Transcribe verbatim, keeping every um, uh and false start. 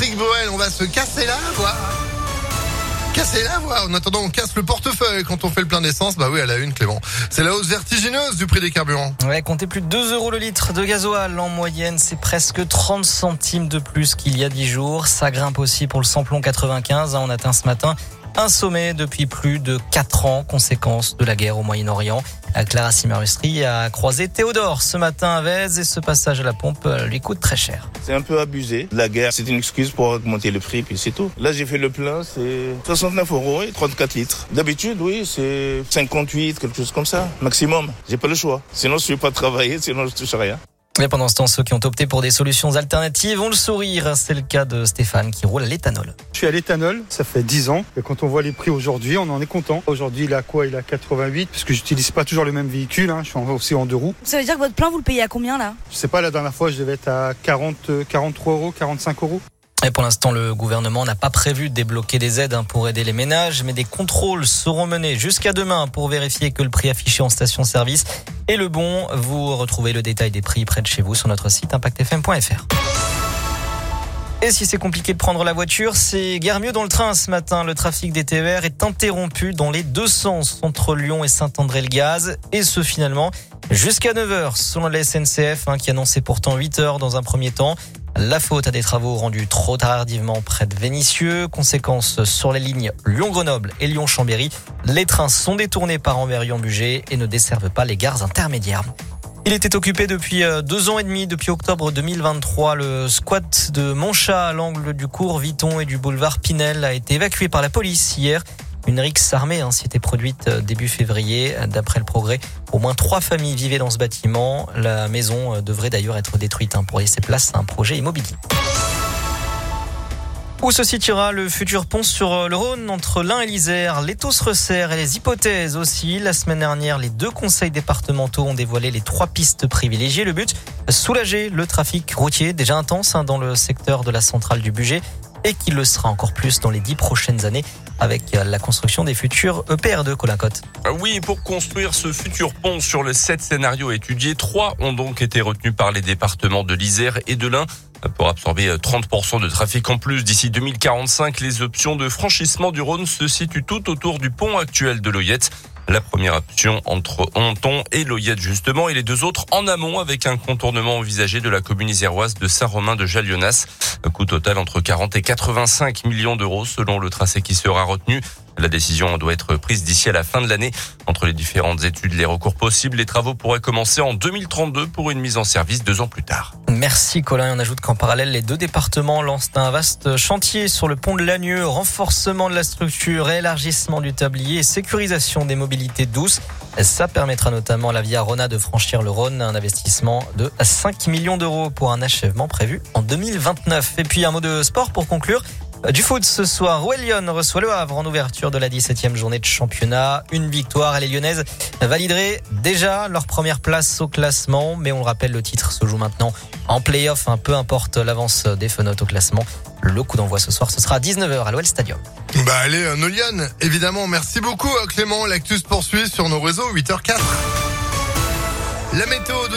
Patrick Bruel, on va se casser la voix. Casser la voix. En attendant, on casse le portefeuille quand on fait le plein d'essence. Bah oui, à la une, Clément. C'est la hausse vertigineuse du prix des carburants. Ouais, comptez plus de deux euros le litre de gasoil. En moyenne, c'est presque trente centimes de plus qu'il y a dix jours. Ça grimpe aussi pour le samplon quatre-vingt-quinze. On atteint ce matin un sommet depuis plus de quatre ans, conséquence de la guerre au Moyen-Orient. Clara Simarustri a croisé Théodore ce matin à Vèze et ce passage à la pompe lui coûte très cher. C'est un peu abusé. La guerre, c'est une excuse pour augmenter le prix, puis c'est tout. Là, j'ai fait le plein, c'est soixante-neuf euros et trente-quatre litres. D'habitude, oui, c'est cinquante-huit, quelque chose comme ça, maximum. J'ai pas le choix. Sinon, je ne vais pas travailler, sinon je touche rien. Mais pendant ce temps, ceux qui ont opté pour des solutions alternatives ont le sourire. C'est le cas de Stéphane qui roule à l'éthanol. Je suis à l'éthanol, ça fait dix ans. Et quand on voit les prix aujourd'hui, on en est content. Aujourd'hui, il a quoi? Il a quatre-vingt-huit, parce que j'utilise pas toujours le même véhicule. Hein. Je suis aussi en deux roues. Ça veut dire que votre plein, vous le payez à combien là? Je sais pas, la dernière fois, je devais être à quarante, quarante-trois euros, quarante-cinq euros. Et pour l'instant, le gouvernement n'a pas prévu de débloquer des aides pour aider les ménages, mais des contrôles seront menés jusqu'à demain pour vérifier que le prix affiché en station-service est le bon. Vous retrouvez le détail des prix près de chez vous sur notre site impact f m point f r. Et si c'est compliqué de prendre la voiture, c'est guère mieux dans le train ce matin. Le trafic des T E R est interrompu dans les deux sens entre Lyon et Saint-André-le-Gaz. Et ce finalement jusqu'à neuf heures selon la S N C F hein, qui annonçait pourtant huit heures dans un premier temps. La faute à des travaux rendus trop tardivement près de Vénissieux. Conséquence sur les lignes Lyon-Grenoble et Lyon-Chambéry. Les trains sont détournés par Anvers-Lyon-Bugey et ne desservent pas les gares intermédiaires. Il était occupé depuis deux ans et demi, depuis octobre deux mille vingt-trois. Le squat de Montchat à l'angle du cours Viton et du boulevard Pinel a été évacué par la police hier. Une rixe armée hein, s'y était produite début février. D'après le Progrès, au moins trois familles vivaient dans ce bâtiment. La maison devrait d'ailleurs être détruite hein, pour laisser place à un projet immobilier. Où se situera le futur pont sur le Rhône entre l'Ain et l'Isère? Les taux se resserrent et les hypothèses aussi. La semaine dernière, les deux conseils départementaux ont dévoilé les trois pistes privilégiées. Le but, soulager le trafic routier déjà intense hein, dans le secteur de la centrale du Bugey et qui le sera encore plus dans les dix prochaines années avec la construction des futurs E P R deux, Colin Cotte. Oui, pour construire ce futur pont sur les sept scénarios étudiés, trois ont donc été retenus par les départements de l'Isère et de l'Ain pour absorber trente pour cent de trafic en plus. D'ici deux mille quarante-cinq, les options de franchissement du Rhône se situent tout autour du pont actuel de l'Oyette. La première option entre Honton et l'Oyette justement, et les deux autres en amont avec un contournement envisagé de la commune iséroise de Saint-Romain-de-Jalionas. Coût total entre quarante et quatre-vingt-cinq millions d'euros selon le tracé qui sera retenu. La décision doit être prise d'ici à la fin de l'année. Entre les différentes études, les recours possibles, les travaux pourraient commencer en deux mille trente-deux pour une mise en service deux ans plus tard. Merci Colin. On ajoute qu'en parallèle, les deux départements lancent un vaste chantier sur le pont de Lagneux. Renforcement de la structure, élargissement du tablier et sécurisation des mobilités douces. Ça permettra notamment à la Via Rona de franchir le Rhône. Un investissement de cinq millions d'euros pour un achèvement prévu en deux mille vingt-neuf. Et puis un mot de sport pour conclure. Du foot ce soir, Rouet Lyon reçoit le Havre en ouverture de la dix-septième journée de championnat. Une victoire et les Lyonnaises valideraient déjà leur première place au classement. Mais on le rappelle, le titre se joue maintenant en play-off. Hein, peu importe l'avance des Fenotes au classement. Le coup d'envoi ce soir, ce sera à dix-neuf heures à l'O L Stadium. Bah allez, euh, nos Lyon, évidemment. Merci beaucoup Clément. L'actu se poursuit sur nos réseaux, huit heures zéro quatre. La météo de